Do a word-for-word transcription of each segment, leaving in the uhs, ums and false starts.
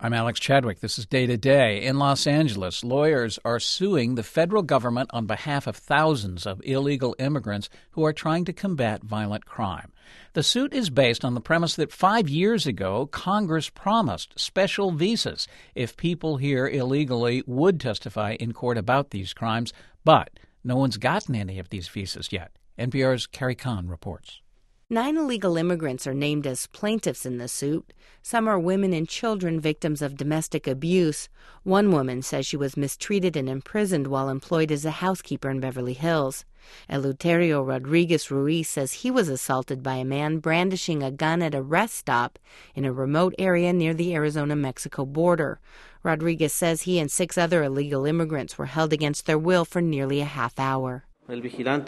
I'm Alex Chadwick. This is Day to Day. In Los Angeles, lawyers are suing the federal government on behalf of thousands of illegal immigrants who are trying to combat violent crime. The suit is based on the premise that five years ago, Congress promised special visas if people here illegally would testify in court about these crimes, but no one's gotten any of these visas yet. N P R's Carrie Kahn reports. Nine illegal immigrants are named as plaintiffs in the suit. Some are women and children victims of domestic abuse. One woman says she was mistreated and imprisoned while employed as a housekeeper in Beverly Hills. Eleuterio Rodriguez Ruiz says he was assaulted by a man brandishing a gun at a rest stop in a remote area near the Arizona-Mexico border. Rodriguez says he and six other illegal immigrants were held against their will for nearly a half hour. The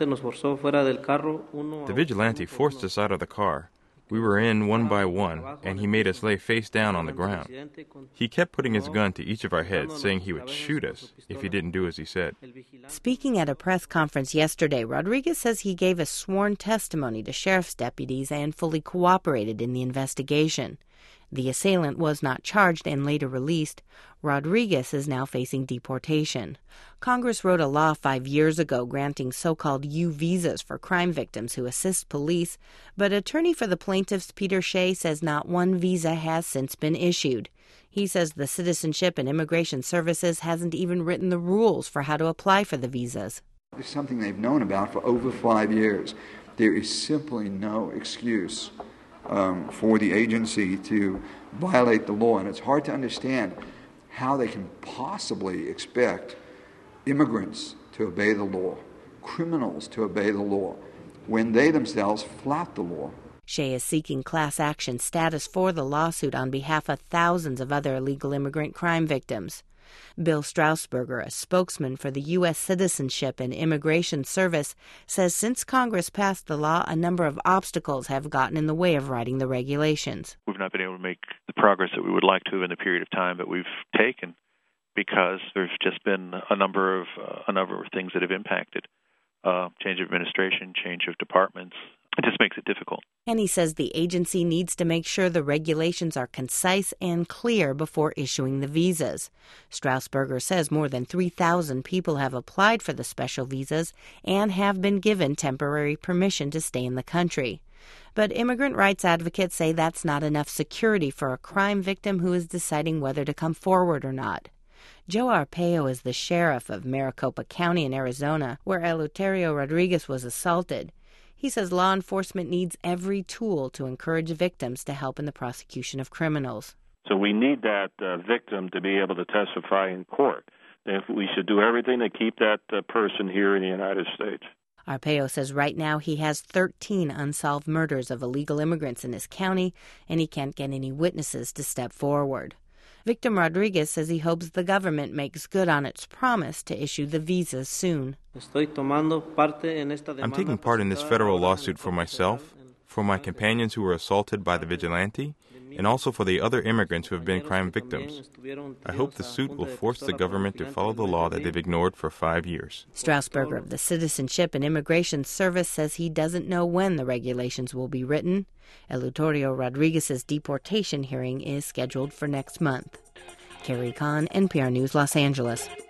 vigilante forced us out of the car. We were in one by one, and he made us lay face down on the ground. He kept putting his gun to each of our heads, saying he would shoot us if he didn't do as he said. Speaking at a press conference yesterday, Rodriguez says he gave a sworn testimony to sheriff's deputies and fully cooperated in the investigation. The assailant was not charged and later released. Rodriguez is now facing deportation. Congress wrote a law five years ago granting so-called U visas for crime victims who assist police, but attorney for the plaintiffs Peter Shea says not one visa has since been issued. He says the Citizenship and Immigration Services hasn't even written the rules for how to apply for the visas. It's something they've known about for over five years. There is simply no excuse Um, for the agency to violate the law. And it's hard to understand how they can possibly expect immigrants to obey the law, criminals to obey the law, when they themselves flout the law. Shea is seeking class action status for the lawsuit on behalf of thousands of other illegal immigrant crime victims. Bill Strausberger, a spokesman for the U S Citizenship and Immigration Service, says since Congress passed the law, a number of obstacles have gotten in the way of writing the regulations. We've not been able to make the progress that we would like to in the period of time that we've taken because there's just been a number of uh, a number of things that have impacted uh, change of administration, change of departments. It just makes it difficult. And he says the agency needs to make sure the regulations are concise and clear before issuing the visas. Strausberger says more than three thousand people have applied for the special visas and have been given temporary permission to stay in the country. But immigrant rights advocates say that's not enough security for a crime victim who is deciding whether to come forward or not. Joe Arpaio is the sheriff of Maricopa County in Arizona, where Eleuterio Rodriguez was assaulted. He says law enforcement needs every tool to encourage victims to help in the prosecution of criminals. So we need that uh, victim to be able to testify in court. If we should do everything to keep that uh, person here in the United States. Arpaio says right now he has thirteen unsolved murders of illegal immigrants in his county, and he can't get any witnesses to step forward. Victim Rodriguez says he hopes the government makes good on its promise to issue the visas soon. I'm taking part in this federal lawsuit for myself, for my companions who were assaulted by the vigilante, and also for the other immigrants who have been crime victims. I hope the suit will force the government to follow the law that they've ignored for five years. Strausberger of the Citizenship and Immigration Service says he doesn't know when the regulations will be written. Eleuterio Rodriguez's deportation hearing is scheduled for next month. Carrie Kahn, N P R News, Los Angeles.